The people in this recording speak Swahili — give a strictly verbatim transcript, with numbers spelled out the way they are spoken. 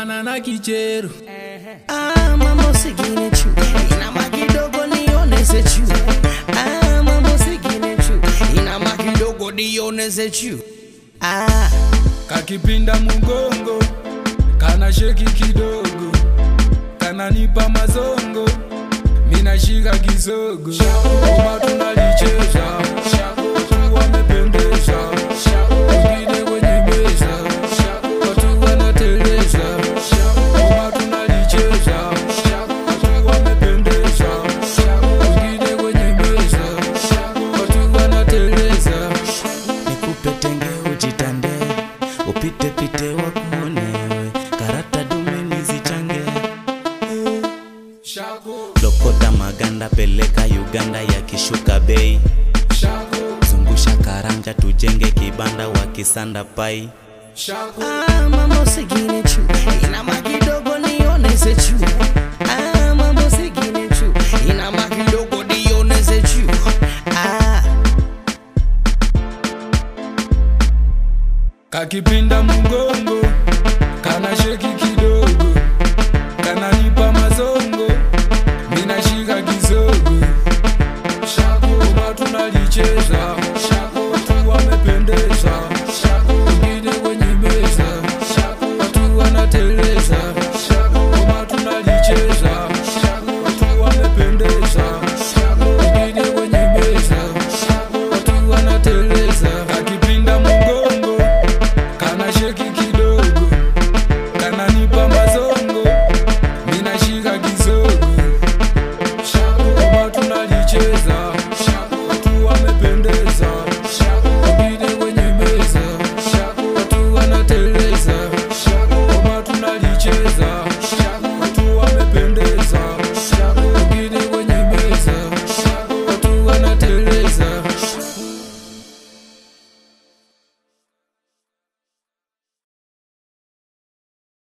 Fana na kicheru. Ah, mambo sigine chu. Inama kidogo nioneze chu. Ah, mambo sigine chu. Inama kidogo nioneze chu. Ah, kakipinda mungongo, kana sheki kidogo, kana nipa mazongo, mina shika kisogo. Oma tunalicheza, watu wamependeza, wengine kwenye meza, watu wanateleza. Oma tunalicheza, watu wamependeza, wengine kwenye meza, watu wanateleza. Nikupe tenge ujitande, upite pite wakuonewe, karata dume nizichange. Lokota maganda peleka Uganda ya kishuka bei. Zungusha karanja tujenge kibanda wakisanda pai. ah, mambo sigine chu. Inama kidogo nioneze chu. Ah, mambo sigine chu. Inama kidogo nioneze chu. Ah, kakipinda mungongo,